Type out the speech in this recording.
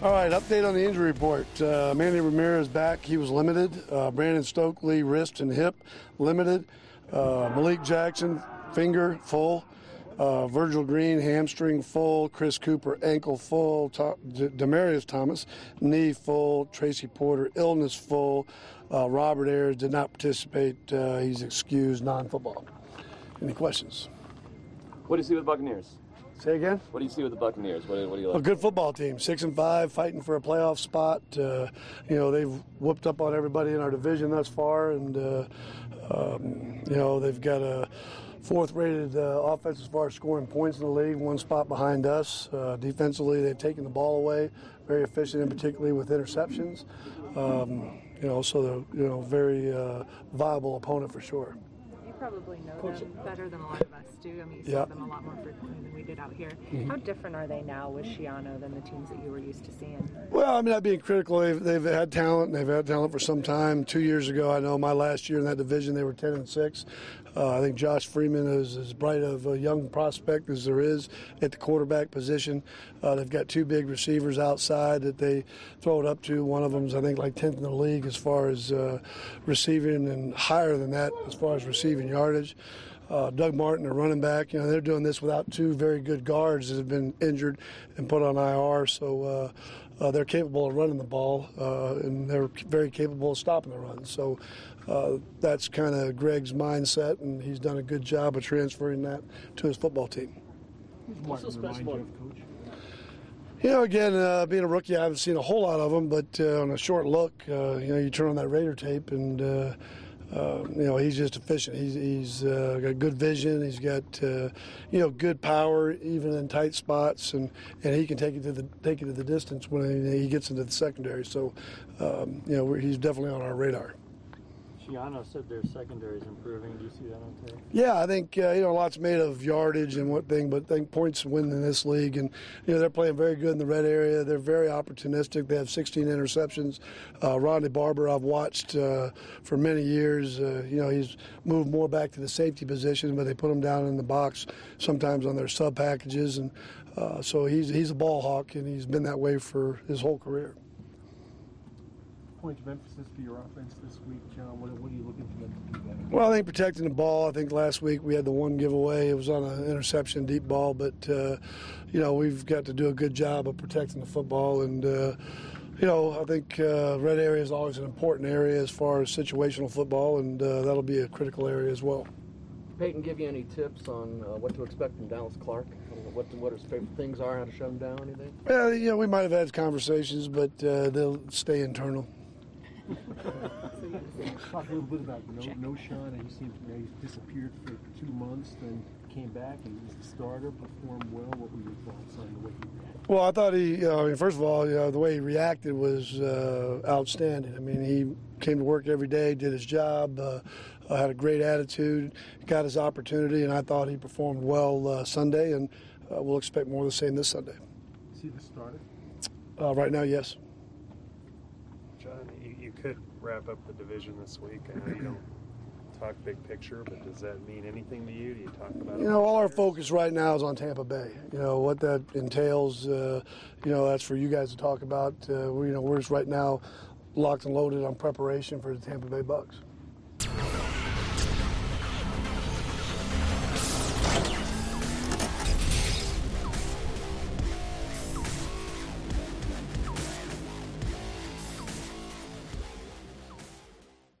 All right, update on the injury report. Manny Ramirez back, he was limited. Brandon Stokely, wrist and hip, limited. Malik Jackson, finger, full. Virgil Green, hamstring, full. Chris Cooper, ankle, full. Demarius Thomas, knee, full. Tracy Porter, illness, full. Robert Ayers did not participate. He's excused, non-football. Any questions? What do you see with the Buccaneers? Say again? What do you see with the Buccaneers? What do you like? A good football team, 6-5, fighting for a playoff spot. They've whooped up on everybody in our division thus far, and they've got a fourth-rated offense as far as scoring points in the league, one spot behind us. Defensively, they've taken the ball away, very efficient, and particularly with interceptions. So they're very viable opponent for sure. You probably know them better than a lot of us do. I mean, you saw them a lot more frequently than we did out here. Mm-hmm. How different are they now with Schiano than the teams that you were used to seeing? Well, I mean, not being critical, they've had talent, and they've had talent for some time. 2 years ago, I know my last year in that division, they were 10-6. I think Josh Freeman is as bright of a young prospect as there is at the quarterback position. They've got two big receivers outside that they throw it up to. One of them is, I think, like 10th in the league as far as receiving, and higher than that as far as receiving yardage. Doug Martin, a running back, they're doing this without two very good guards that have been injured and put on IR. So they're capable of running the ball, and they're very capable of stopping the run. So that's kind of Greg's mindset, and he's done a good job of transferring that to his football team. What's so special about Coach? Again, being a rookie, I haven't seen a whole lot of them, but on a short look, you turn on that Raider tape, and he's just efficient. He's got good vision. He's got good power, even in tight spots, and he can take it to the distance when he gets into the secondary. So, he's definitely on our radar. Schiano said their secondary is improving. Do you see that on tape? Yeah, I think a lot's made of yardage and what thing, but I think points win in this league, and they're playing very good in the red area. They're very opportunistic. They have 16 interceptions. Rodney Barber, I've watched for many years. He's moved more back to the safety position, but they put him down in the box sometimes on their sub packages, and so he's a ball hawk, and he's been that way for his whole career. Points of emphasis for your offense this week, John? What are you looking for them to do better? Well, I think protecting the ball. I think last week we had the one giveaway. It was on an interception, deep ball, but we've got to do a good job of protecting the football. And I think red area is always an important area as far as situational football, and that'll be a critical area as well. Peyton, give you any tips on what to expect from Dallas Clark? What his favorite things are, how to shut him down, anything? Well, we might have had conversations, but they'll stay internal. Talk a little bit about no Sean. He seems he's disappeared for 2 months, then came back and was the starter, performed well. What were your thoughts on the way he reacted? Well, I thought first of all, the way he reacted was outstanding. I mean, he came to work every day, did his job, had a great attitude, got his opportunity, and I thought he performed well Sunday, and we'll expect more of the same this Sunday. Is he the starter? Right now, yes. John, you could wrap up the division this week. I know you don't talk big picture, but does that mean anything to you? Do you talk about all our focus right now is on Tampa Bay. What that entails, that's for you guys to talk about. We're just right now locked and loaded on preparation for the Tampa Bay Bucks.